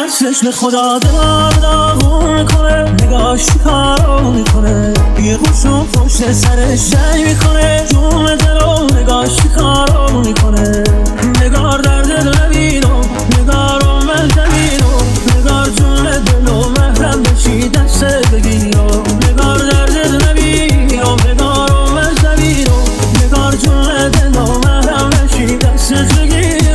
چشم خدا داغون میکنه، نگاهش کارو میکنه، یه خوشو پشت سرش جنگ میکنه، جون دلو نگاهش کارو میکنه. نگار درد دل نبینو، نگار من زمینو، نگار جون دلو محرم بشی دست بگیرو. نگار درد دل نبینو، نگار من زمینو، نگار جون دلو محرم بشی دست بگیرو.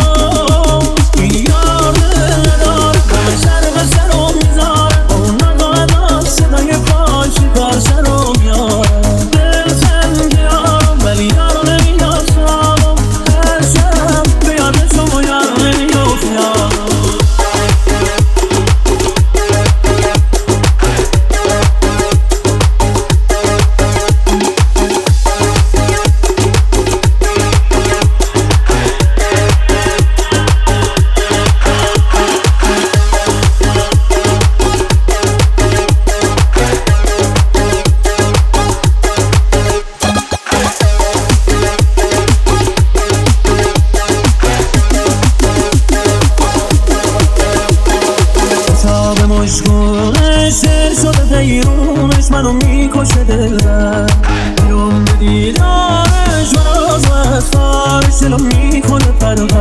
مشغولش دل شده پیرونش منو میکشه دلم، بیرون به دیدارش من از افتارش دلو میکنه پرغم.